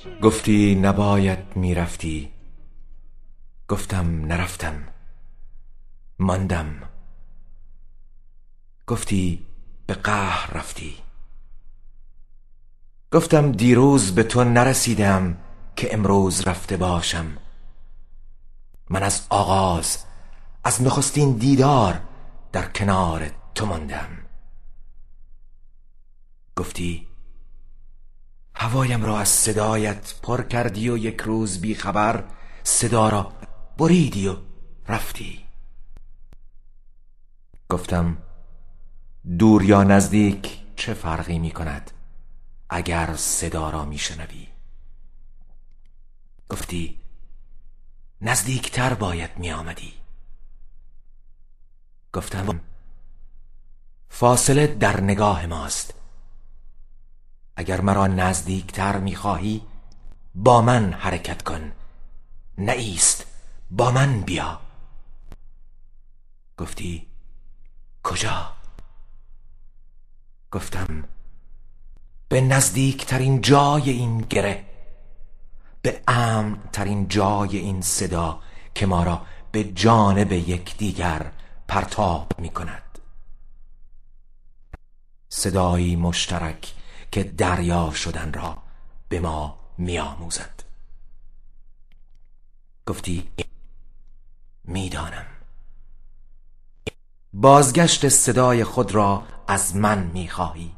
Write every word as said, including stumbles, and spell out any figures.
گفتی نباید میرفتی، گفتم نرفتم، ماندم. گفتی به قهر رفتی، گفتم دیروز به تو نرسیدم که امروز رفته باشم. من از آغاز، از نخستین دیدار در کنار تو ماندم. گفتی هوایم را از صدایت پر کردی و یک روز بی خبر صدا را بریدی و رفتی. گفتم دور یا نزدیک چه فرقی می کند اگر صدا را می شنوی. گفتی نزدیکتر باید می آمدی. گفتم فاصله در نگاه ماست، اگر مرا نزدیکتر می خواهی با من حرکت کن، نایست با من بیا. گفتی کجا؟ گفتم به نزدیکترین جای این گره، به امن ترین جای این صدا که ما را به جانب یکدیگر پرتاب می کند. صدایی مشترک که دریا شدن را به ما می آموزد. گفتی میدانم. بازگشت صدای خود را از من می خواهی.